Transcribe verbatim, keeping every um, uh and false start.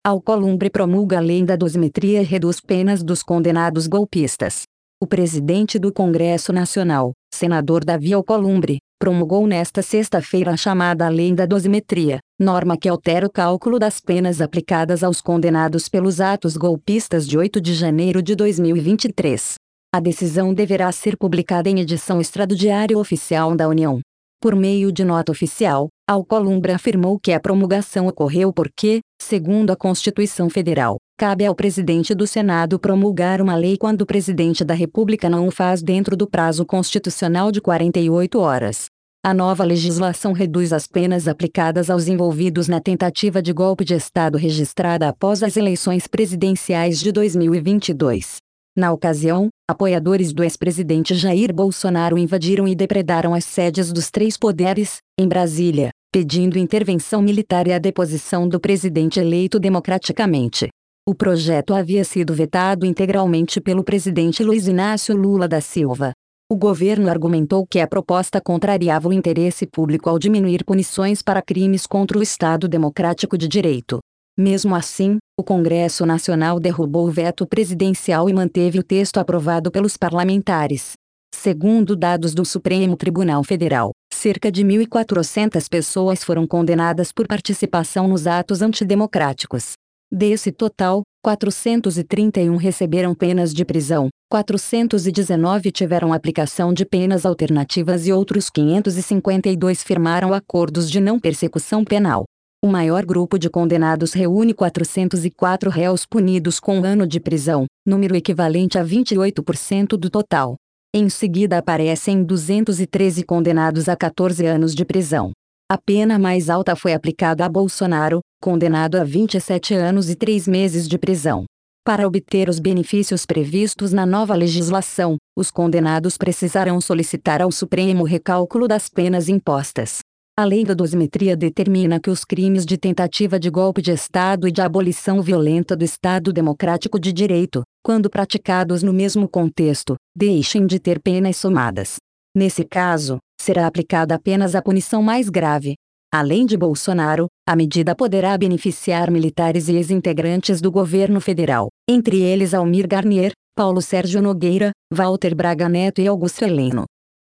Alcolumbre promulga a lei da dosimetria e reduz penas dos condenados golpistas. O presidente do Congresso Nacional, senador Davi Alcolumbre, promulgou nesta sexta-feira a chamada Lei da Dosimetria, norma que altera o cálculo das penas aplicadas aos condenados pelos atos golpistas de oito de janeiro de dois mil e vinte e três. A decisão deverá ser publicada em edição extra do Diário Oficial da União. Por meio de nota oficial, Alcolumbre afirmou que a promulgação ocorreu porque, segundo a Constituição Federal, cabe ao presidente do Senado promulgar uma lei quando o presidente da República não o faz dentro do prazo constitucional de quarenta e oito horas. A nova legislação reduz as penas aplicadas aos envolvidos na tentativa de golpe de Estado registrada após as eleições presidenciais de dois mil e vinte e dois. Na ocasião, apoiadores do ex-presidente Jair Bolsonaro invadiram e depredaram as sedes dos três poderes, em Brasília, pedindo intervenção militar e a deposição do presidente eleito democraticamente. O projeto havia sido vetado integralmente pelo presidente Luiz Inácio Lula da Silva. O governo argumentou que a proposta contrariava o interesse público ao diminuir punições para crimes contra o Estado Democrático de Direito. Mesmo assim, o Congresso Nacional derrubou o veto presidencial e manteve o texto aprovado pelos parlamentares. Segundo dados do Supremo Tribunal Federal, cerca de mil e quatrocentas pessoas foram condenadas por participação nos atos antidemocráticos. Desse total, quatrocentos e trinta e um receberam penas de prisão, quatrocentos e dezenove tiveram aplicação de penas alternativas e outros quinhentos e cinquenta e dois firmaram acordos de não persecução penal. O maior grupo de condenados reúne quatrocentos e quatro réus punidos com um ano de prisão, número equivalente a vinte e oito por cento do total. Em seguida aparecem duzentos e treze condenados a quatorze anos de prisão. A pena mais alta foi aplicada a Bolsonaro, condenado a vinte e sete anos e três meses de prisão. Para obter os benefícios previstos na nova legislação, os condenados precisarão solicitar ao Supremo recálculo das penas impostas. A lei da dosimetria determina que os crimes de tentativa de golpe de Estado e de abolição violenta do Estado Democrático de Direito, quando praticados no mesmo contexto, deixem de ter penas somadas. Nesse caso, será aplicada apenas a punição mais grave. Além de Bolsonaro, a medida poderá beneficiar militares e ex-integrantes do governo federal, entre eles Almir Garnier, Paulo Sérgio Nogueira, Walter Braga Neto e Augusto Heleno.